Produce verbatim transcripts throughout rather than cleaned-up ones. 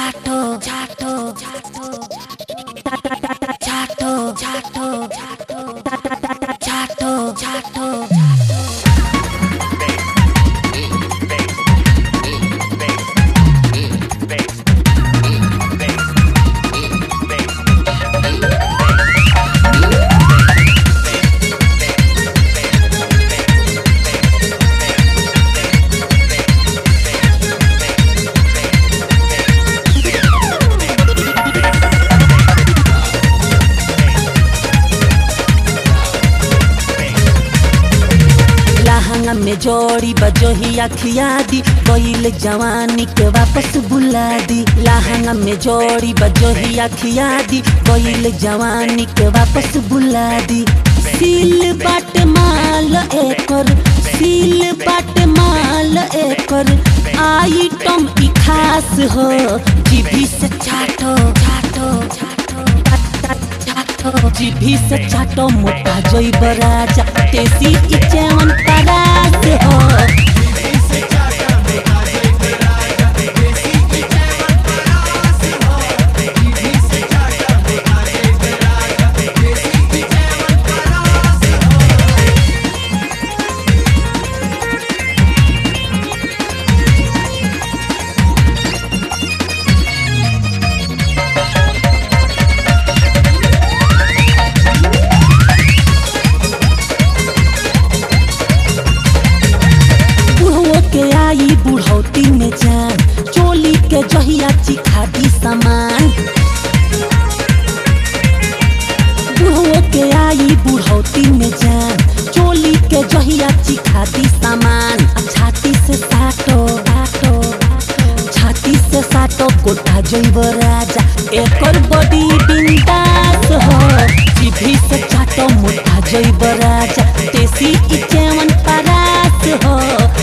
छाटो छाटो छाटो छाटो छाटो छाटो छाटो में जोड़ी बजोही अखिया दी कोइल जवानी के वापस बुला दी। लहंगा में जोड़ी बजोही अखिया दी कोइल जवानी के वापस बुला दी। सील बाट माल एकर सील बाट माल एकर आइटम ई खास हो। जीभी से छाटो छाटो जीभी से छाटो मोटा जोई बराजा तेसी इचेवन परास हो। के आई बुढ़ौती में जान चोली के जहिया चिखा दी सामान। बुढ़ो के आई बुढ़ौती में जान चोली के जहिया चिखा दी सामान। छाती से साटो साटो छाती से साटो गोटा जइब राजा एकर बॉडी बिंदास हो। जीभी से छाटो मोटा जइब राजा तेसी इचेवन परास हो।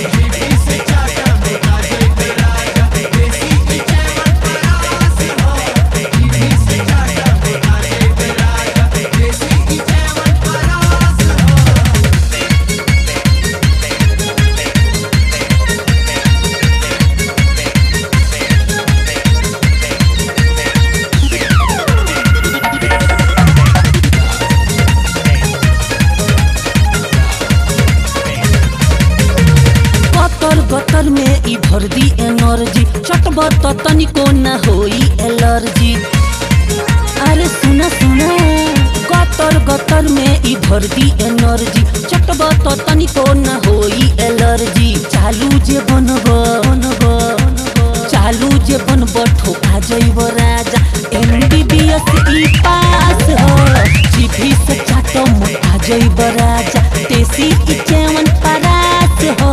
गतर में ई भर दी एनर्जी चटब तो तनिको न होई एलर्जी। अरे सुना सुना गतर गतर में ई भर दी एनर्जी चटब तो तनिको न होई एलर्जी। चालू जे बनब बनब चालू जे बनब ठोका जइब राजा एमबीबीएस ई पास हो। जीभी से छाटो मोटा जइब राजा तेसी इचेवन परास हो।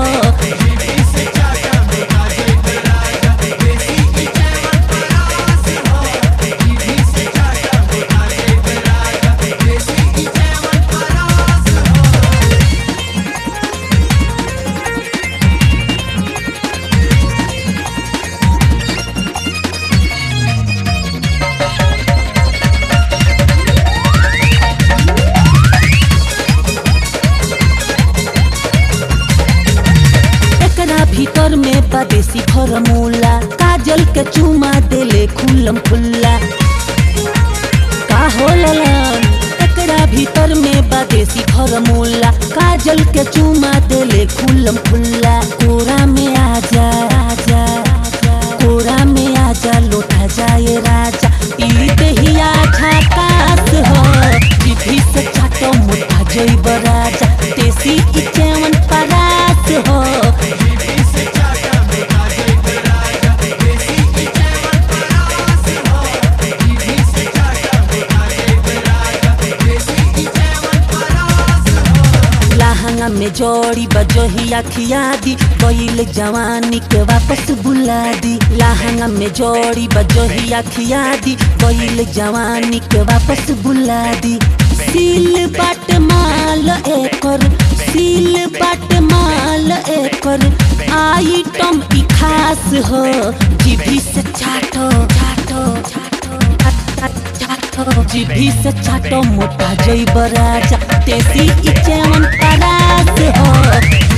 भीतर में बदेसी फॉर्मूला काजल के चूमा देले खुल्लम खुल्ला का होला। एकरा भीतर में बदेसी फॉर्मूला काजल के चूमा देले खुल्लम खुल्ला। कोरा में आजा आजा कोरा में आजा लोटा जाए राजा ई देहिया झकास हो। जीभी से छाटो मोटा जइब राजा तेसी इचेवन परास हो। लहंगा में जोड़ी बजोही अखिया दी कोइल जवानी के वापस बुला दी। लहंगा में जोड़ी बजोही अखिया दी कोइल जवानी के वापस बुला दी। सील बाट माल एकर सील बाट माल एकर आइटम ई खास हो। जीभी से छाटो छाटो जीभी से छाटो मोटा जइब राजा तेसी इचेवन परास हो।